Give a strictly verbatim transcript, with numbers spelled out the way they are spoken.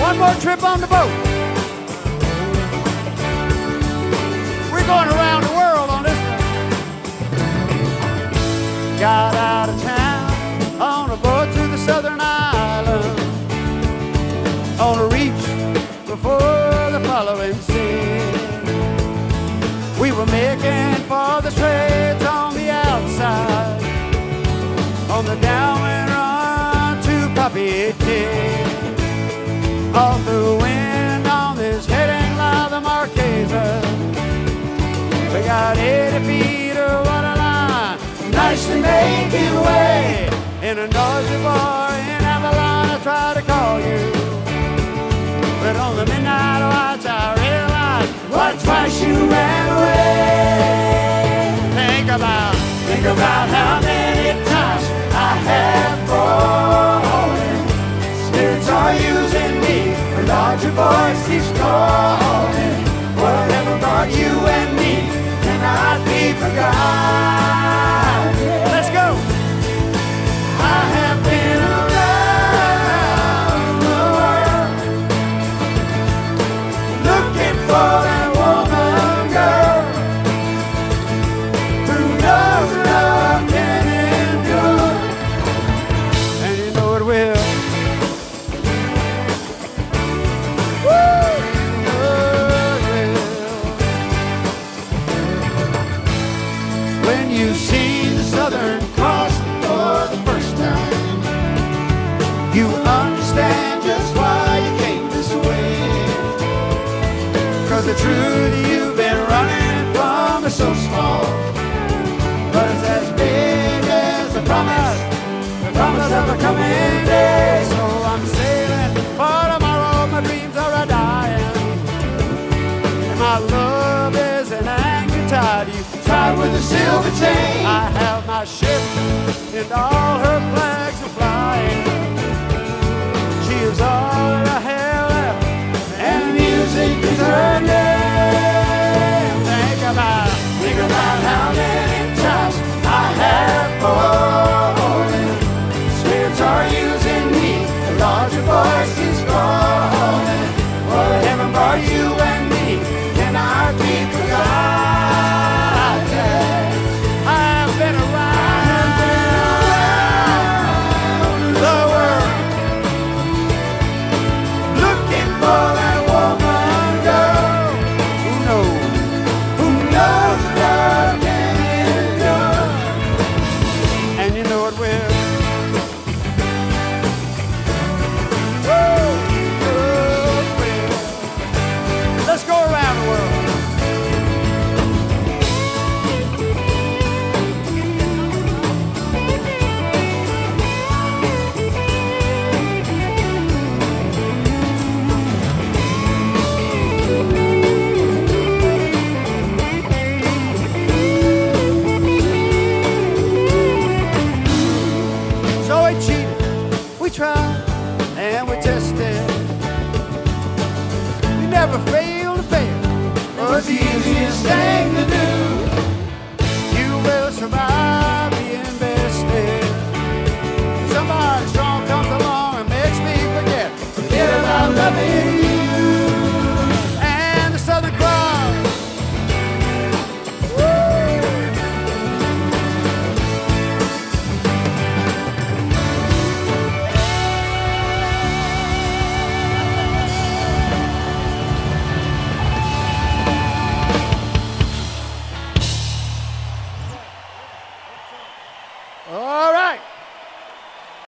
One more trip on the boat. We're going around the world on this one. Got out of town on a boat to the southern island, on a reach before the following sea. We were making for the straits on the outside, on the downwind run to Papeete. Off the wind on this heading like the Marquesas. We got eighty feet of water line, nicely making way. In a noisy bar in Avalon, I tried to call you, but on the midnight watch I realized what twice you ran away. Think about, think about how many times I have fallen. Spirits are using me, a larger voice keeps calling. Whatever brought you and me cannot be forgotten. Let's go. I have been around the world, looking for that woman, girl, who knows love can endure, and you know it will. Woo! When you see the Southern Cross for the first time, you understand just why you came this way. Cause the truth you've been running from is so small, but it's as big as the promise, the promise of a coming day. So I'm sailing for tomorrow, my dreams are a-dying, and my love is an angry tide. You tied with a silver chain. I have my ship and all her flags are flying. She is all I have left, and music is her name. Think about, think about how many times I have fallen. Spirits are using me, the larger voice is calling. What heaven brought you and me cannot be forgotten. I've been around the world, looking for that woman, girl, who knows, who knows love can endure, and you know it will. Woo! Oh, it will. Let's go around the world. So we cheated, we tried, and we tested. We never failed to fail. Oh, it's the easiest thing to do. You will survive being bested. Somebody strong comes along and makes me forget. Forget about loving